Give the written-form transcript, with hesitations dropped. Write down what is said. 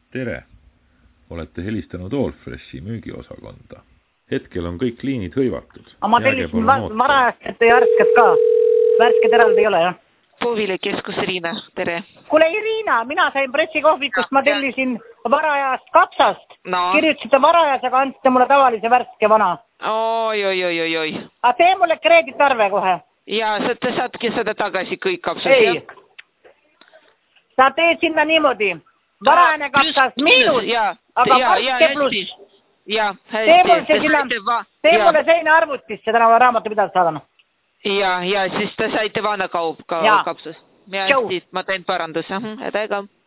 Tere! Olete helistanud Allfreshi müügiosakonda. Hetkel on kõik liinid hõivatud. Ma tellisin varajast ja värsket ka. Värsket eraldi ei ole, jah. Puuvile keskus Riina, tere. Kuule, Riina, mina sain pressikohvikust, ma tellisin varajast kapsast. No. Kirjutasite varajas, aga andsite mulle tavalise värske vana. Oi. Aga tee mulle kreeditarve kohe. Ja sa saadki seda tagasi kõik kapsad, ei. Sa teed sinna niimoodi. Varajane kapsas miinus, aga värske pluss. Ja, tee mulle seina arvutisse, täna ma raamatu pidada saadan. Ja siis te saite vana kapsas. Ma teen paranduse. Edega.